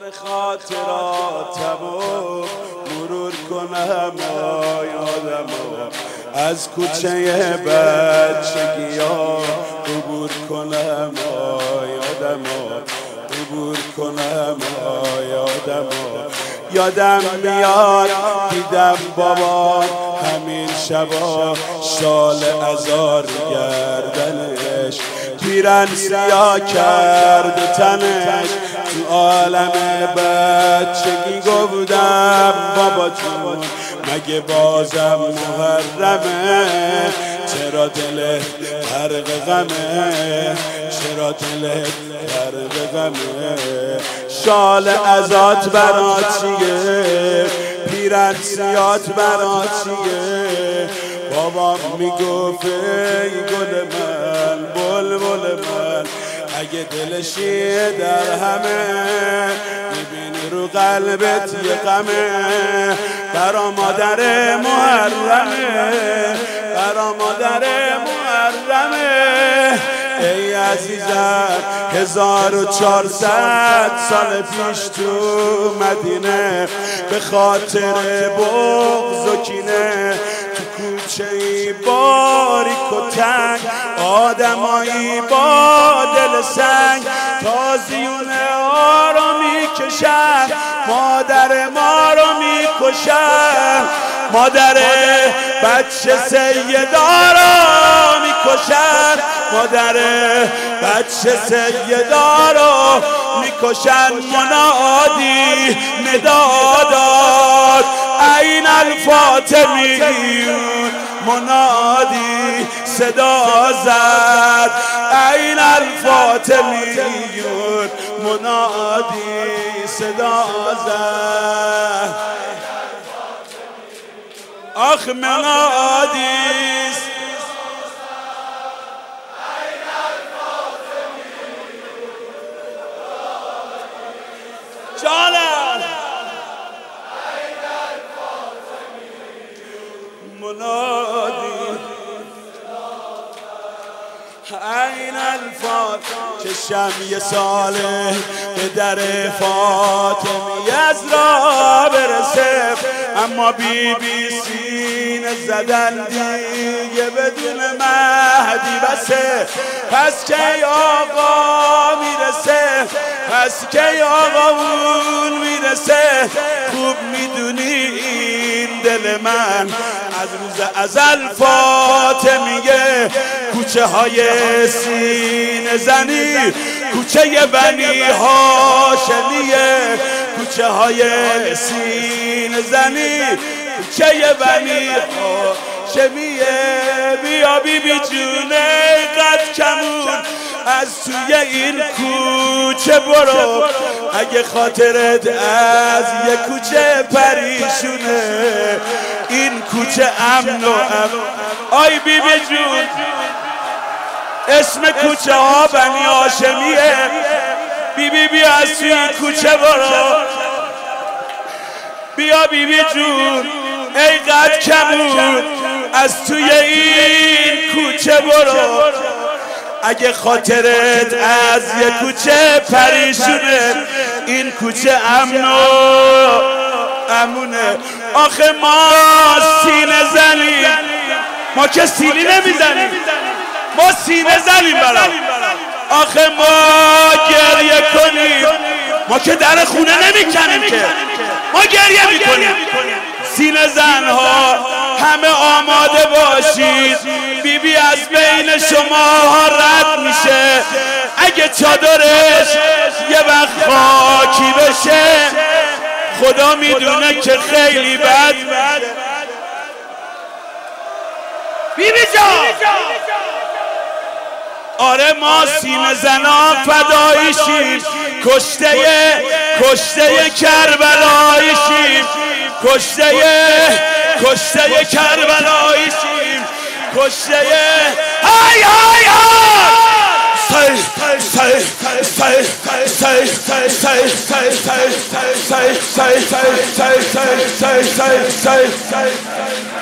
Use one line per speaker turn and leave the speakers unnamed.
خاطراتمو مرور کنم یادمو از کوچه بچگی‌ها عبور کنم یادمو عبور کنم یادم میاد دیدم بابا همین شبا شال ازار گردنش پیرن سیاه کرد تنش تو عالم بچگی گفتم بابا جون مگه بازم محرمه چرا دلت غرق غمه چرا دلت غرق غمه شال ازات برات چیه پیرن سیات برات چیه بابام میگفت ای گل من بلبل من اگه دلشی در همه میبینی رو قلبت یه غمه برا مادر محرمه برا مادر محرمه ای عزیزم 1400 سال پیش تو مدینه به خاطر بغض و کینه تو کوچه‌ای باریک و تنگ آدمایی با دل سنگ تازیون ها رو میکشن مادر ما رو میکشن مادر بچه سیدا رو میکشن مادر بچه سیدا رو میکشن منادی نداداد این الفاطمیون منادی صدا زد این الفاطمیون منادی صدا زد آخ منادیست جانم منادی این الفاطمی چشم یه ساله به در فاطمی از را برسه اما بی سینه زدن دیگه بدون مهدی بسه پس کی آقا میرسه پس کی آقا اون میرسه خوب میدونی این دل من از روز ازل فاطمیه کوچه های سینه زنی کوچه بنی هاشمیه کوچه های سینه زنی کوچه بنی هاشمیه بیا بی جونه قد کمون از توی این کوچه برو اگه خاطرت از یه کوچه پریشونه این کوچه امن و آی بی جون اسم کوچه ها بنی هاشمیه بیا از توی این کوچه برو بیا بی جون ای قد کمون از توی این کوچه برو اگه خاطرت از یه کوچه پریشونه این کوچه امن و امونه آخه ما سینه زنیم ما که سینی نمیزنیم ما سینه زنیم برام آخه ما گریه کنیم ما که در خونه نمیکنیم که ما گریه میکنیم سینه زنها همه آماده باشید بی از بین شما رد میشه اگه چادرش یه وقت خاکی بشه خدا میدونه که خیلی بد بی جان آره ما سینه زنان فدایشیم کشته کربلایشیم کشته کربلایشیم کشته های های های